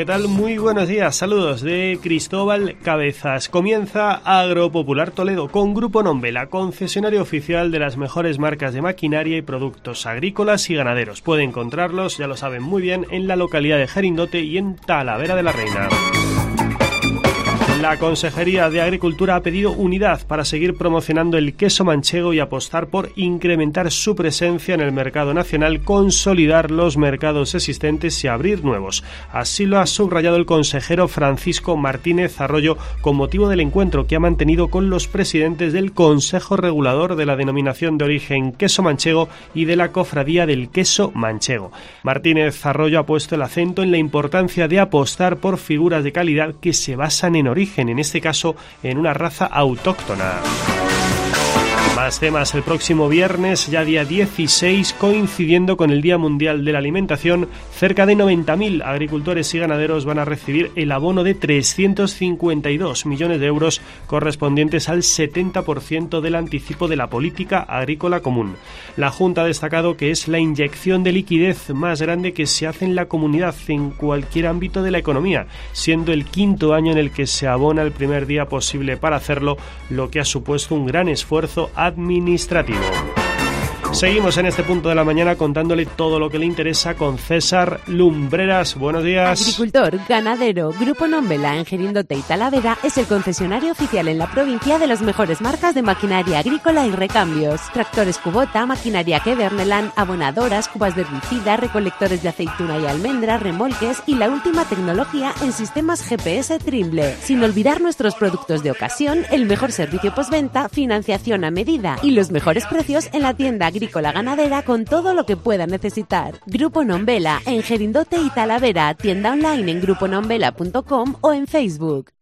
¿qué tal? Muy buenos días, saludos de Cristóbal Cabezas. Comienza Agropopular Toledo con Grupo Nombela, concesionario oficial de las mejores marcas de maquinaria y productos agrícolas y ganaderos. Puede encontrarlos, ya lo saben muy bien, en la localidad de Jerindote y en Talavera de la Reina. La Consejería de Agricultura ha pedido unidad para seguir promocionando el queso manchego y apostar por incrementar su presencia en el mercado nacional, consolidar los mercados existentes y abrir nuevos. Así lo ha subrayado el consejero Francisco Martínez Arroyo con motivo del encuentro que ha mantenido con los presidentes del Consejo Regulador de la Denominación de Origen Queso Manchego y de la Cofradía del Queso Manchego. Martínez Arroyo ha puesto el acento en la importancia de apostar por figuras de calidad que se basan en origen, en este caso en una raza autóctona. Más temas el próximo viernes, ya día 16, coincidiendo con el Día Mundial de la Alimentación, cerca de 90.000 agricultores y ganaderos van a recibir el abono de 352 millones de euros correspondientes al 70% del anticipo de la política agrícola común. La Junta ha destacado que es la inyección de liquidez más grande que se hace en la comunidad en cualquier ámbito de la economía, siendo el quinto año en el que se abona el primer día posible para hacerlo, lo que ha supuesto un gran esfuerzo administrativo. Seguimos en este punto de la mañana contándole todo lo que le interesa con César Lumbreras. Buenos días. Agricultor, ganadero, Grupo Nombela en Jerindote y Talavera es el concesionario oficial en la provincia de las mejores marcas de maquinaria agrícola y recambios. Tractores Kubota, maquinaria Kevernland, abonadoras, cubas de herbicida, recolectores de aceituna y almendra, remolques y la última tecnología en sistemas GPS Trimble. Sin olvidar nuestros productos de ocasión, el mejor servicio postventa, financiación a medida y los mejores precios en la tienda agrícola ganadera con todo lo que pueda necesitar. Grupo Nombela en Jerindote y Talavera, tienda online en gruponombela.com o en Facebook.